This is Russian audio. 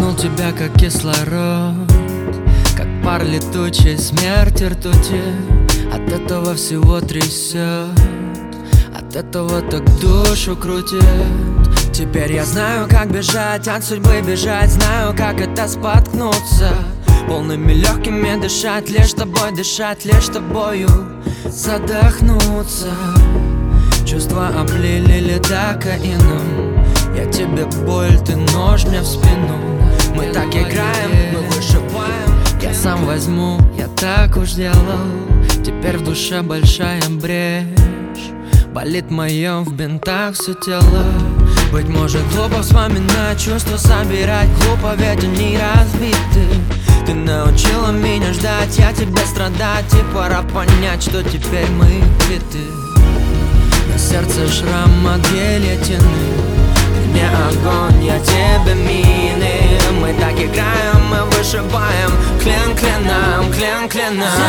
вдохнул тебя как кислород, как пар летучей смерти ртути. От этого всего трясет, от этого так душу крутит. Теперь я знаю, как бежать от судьбы, бежать. Знаю, как это споткнуться, полными легкими дышать, лишь тобой дышать, лишь тобою задохнуться. Чувства облили лидокаином, я тебе боль, ты нож мне в спину. Мы так играем, мы выживаем. Я сам возьму, я так уж делал. Теперь в душе большая брешь, болит в моем в бинтах все тело. Быть может, глупо вспоминать, чувства собирать. Глупо, ведь они разбиты. Ты научила меня ждать, я тебе страдать. И пора понять, что теперь мы квиты. На сердце шрам от гильотины. Мне огонь, я тебе мины. Мы так играем, мы вышибаем. Клин клином, клин клином.